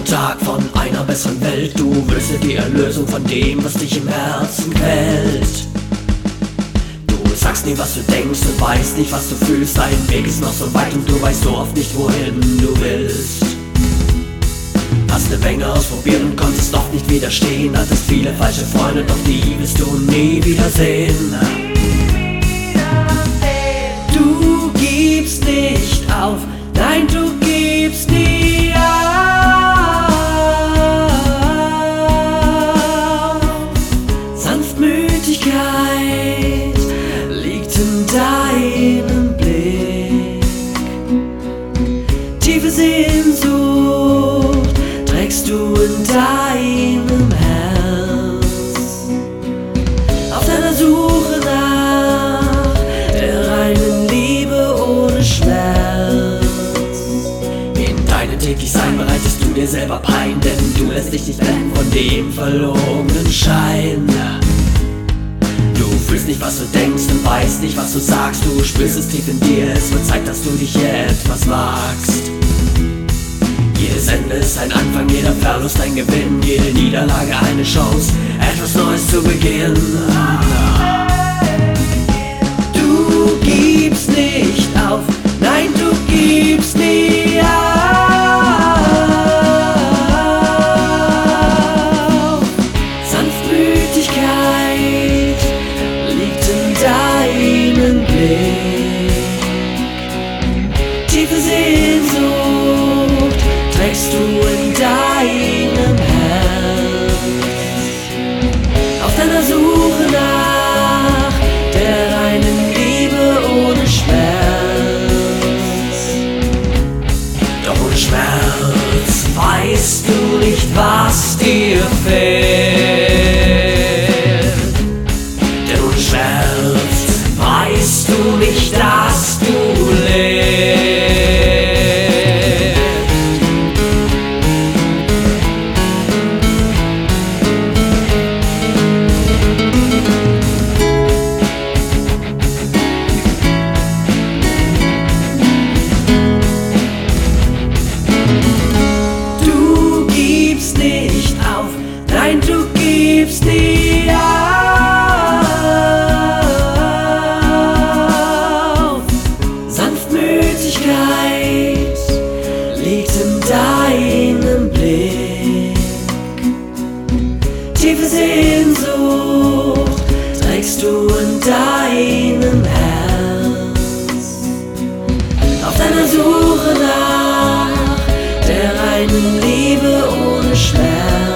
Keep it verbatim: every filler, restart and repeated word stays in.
jeden Tag von einer besseren Welt. Du willst dir die Erlösung von dem, was dich im Herzen quält. Du sagst nie, was du denkst und weißt nicht, was du fühlst. Dein Weg ist noch so weit und du weißt so oft nicht, wohin du willst. Hast eine Menge ausprobiert und konntest doch nicht widerstehen. Hattest viele falsche Freunde, doch die wirst du nie wiedersehen. Du gibst nicht auf, nein, du gibst nie auf. Sanftmütigkeit liegt in deinem Blick. Tiefe Sehnsucht trägst du in deinem Herz. Auf deiner Suche nach der reinen Liebe ohne Schmerz. In deinem Tätigsein bereitest du dir selber Pein, denn du lässt dich nicht blenden von dem verlogenen Schein. Du fühlst nicht, was du denkst und weißt nicht, was du sagst. Du spürst es tief in dir, es wird Zeit, dass du dich etwas wagst. Jedes Ende ist ein Anfang, jeder Verlust ein Gewinn, jede Niederlage eine Chance, etwas Neues zu beginnen. Du gibst nicht auf, nein, du gibst nie auf. Sanftmütigkeit liegt in deinem Blick. Tiefe Sehnsucht trägst du in deinem Herz. Auf deiner Suche nach der reinen Liebe ohne Schmerz. Doch ohne Schmerz weißt du nicht, was dir fehlt. Denn ohne Schmerz weißt du nicht, dass du lebst. Nein, du gibst nie auf. Sanftmütigkeit liegt in deinem Blick. Tiefe Sehnsucht trägst du in deinem Herz. Auf deiner Suche nach der reinen Liebe ohne Schmerz.